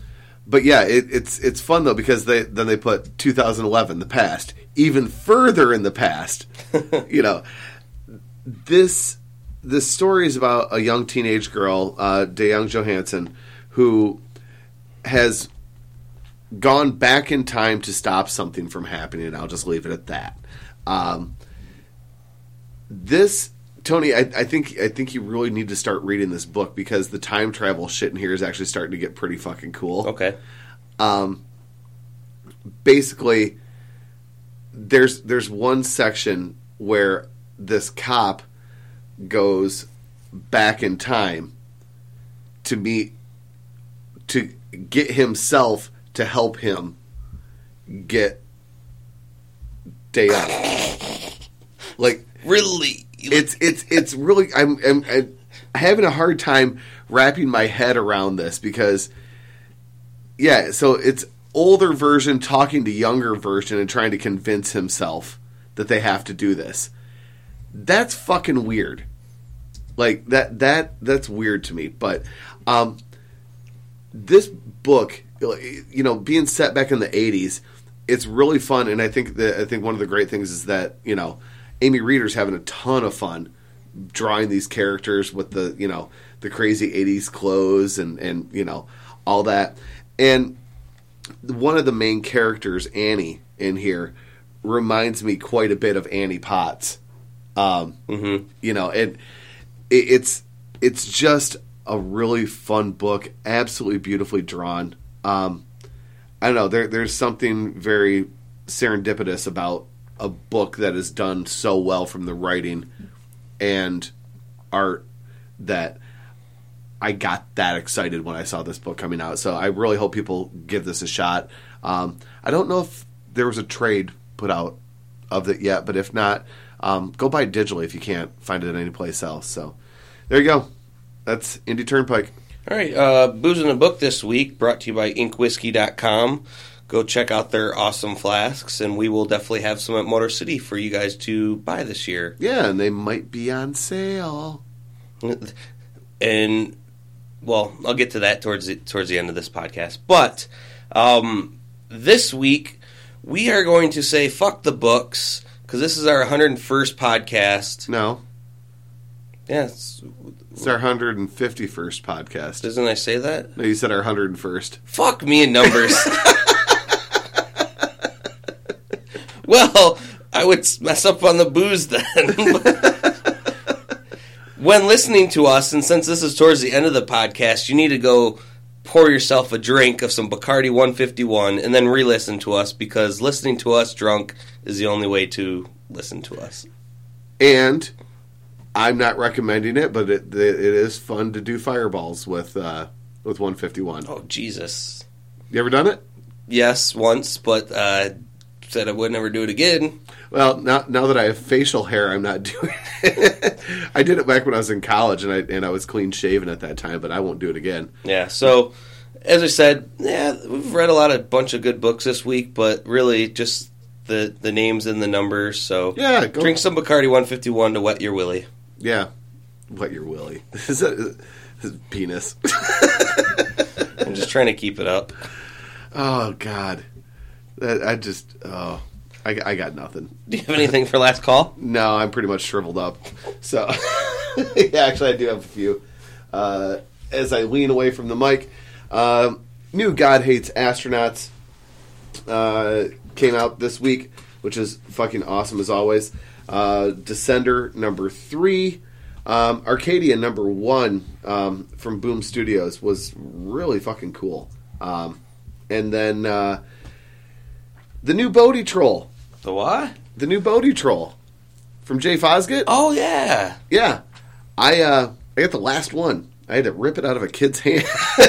but yeah, it, it's it's fun though because they then they put two thousand eleven, the past, even further in the past. You know, this this story is about a young teenage girl, uh, DeYoung Johansson, who has gone back in time to stop something from happening, and I'll just leave it at that. Um, this. Tony, I, I think I think you really need to start reading this book because the time travel shit in here is actually starting to get pretty fucking cool. Okay. Um, basically, there's there's one section where this cop goes back in time to meet to get himself to help him get DeYoung. Like really. It's it's it's really I'm, I'm I'm having a hard time wrapping my head around this because yeah, so it's older version talking to younger version and trying to convince himself that they have to do this. That's fucking weird. Like that that that's weird to me, but um this book, you know, being set back in the eighties, it's really fun, and I think that I think one of the great things is that, you know, Amy Reeder's having a ton of fun drawing these characters with the, you know, the crazy eighties clothes and, and, you know, all that. And one of the main characters, Annie, in here reminds me quite a bit of Annie Potts. Um, mm-hmm. You know, and it, it's it's just a really fun book, absolutely beautifully drawn. Um, I don't know, there there's something very serendipitous about a book that is done so well from the writing and art that I got that excited when I saw this book coming out. So I really hope people give this a shot. Um, I don't know if there was a trade put out of it yet, but if not, um, go buy it digitally if you can't find it anyplace else. So there you go. That's Indie Turnpike. All right. Uh, Booze in the Book this week brought to you by ink whiskey dot com. Go check out their awesome flasks, and we will definitely have some at Motor City for you guys to buy this year. Yeah, and they might be on sale. And, well, I'll get to that towards the, towards the end of this podcast. But um, this week, we are going to say fuck the books, because this is our one hundred first podcast. No. Yeah, it's, it's our one hundred fifty-first podcast. Doesn't I say that? No, you said our one hundred first. Fuck me in numbers. Well, I would mess up on the booze then. When listening to us, and since this is towards the end of the podcast, you need to go pour yourself a drink of some Bacardi one fifty-one and then re-listen to us, because listening to us drunk is the only way to listen to us. And I'm not recommending it, but it it is fun to do fireballs with uh, with one fifty-one. Oh, Jesus. You ever done it? Yes, once, but uh, said I would never do it again. Well, now now that I have facial hair, I'm not doing it. I did it back when I was in college, and I and I was clean shaven at that time, but I won't do it again. Yeah, so as I said, yeah, we've read a lot of bunch of good books this week, but really just the the names and the numbers. So yeah, go. Drink some Bacardi one fifty-one to wet your willy. Yeah, wet your willy. Is that his penis? I'm just trying to keep it up. Oh God, that, I just oh. I, I got nothing. Do you have anything for last call? No, I'm pretty much shriveled up. So, yeah, actually, I do have a few. Uh, as I lean away from the mic, um, new God Hates Astronauts uh, came out this week, which is fucking awesome as always. Uh, Descender number three. Um, Arcadia number one um, from Boom Studios was really fucking cool. Um, and then uh, the new Bodhi Troll. The what? The new Bodhi Troll from Jay Fosgitt. Oh, yeah. Yeah. I uh, I got the last one. I had to rip it out of a kid's hand.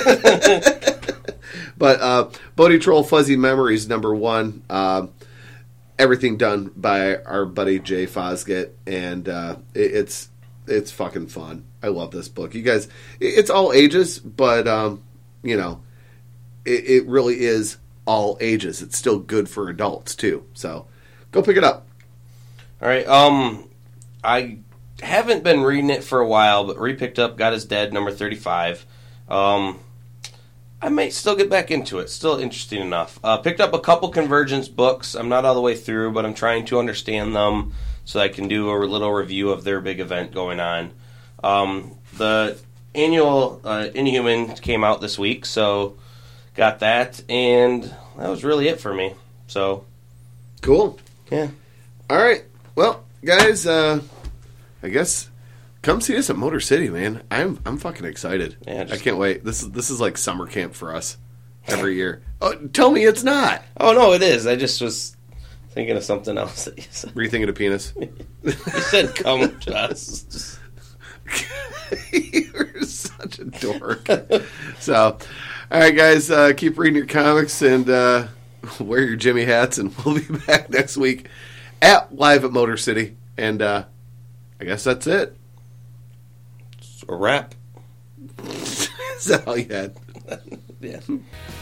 But uh, Bodhi Troll Fuzzy Memories, number one. Uh, everything done by our buddy Jay Fosgitt. And uh, it, it's it's fucking fun. I love this book. You guys, it, it's all ages, but, um, you know, it, it really is all ages. It's still good for adults, too. So go pick it up. All right. Um, I haven't been reading it for a while, but re-picked up God is Dead, number thirty-five. Um, I might still get back into it. Still interesting enough. Uh, picked up a couple Convergence books. I'm not all the way through, but I'm trying to understand them so I can do a little review of their big event going on. Um, the annual uh, Inhuman came out this week, so got that, and that was really it for me. So, cool. Yeah. All right. Well, guys, uh, I guess come see us at Motor City, man. I'm I'm fucking excited. Yeah, just, I can't wait. This is this is like summer camp for us every year. Oh, tell me it's not. Oh no, it is. I just was thinking of something else that you said. Were you thinking of penis? You said come to us. Just... You're such a dork. So, all right, guys, uh, keep reading your comics and uh, wear your Jimmy hats, and we'll be back next week at live at Motor City. And uh, I guess that's it. A wrap. Is that all you had? Yeah.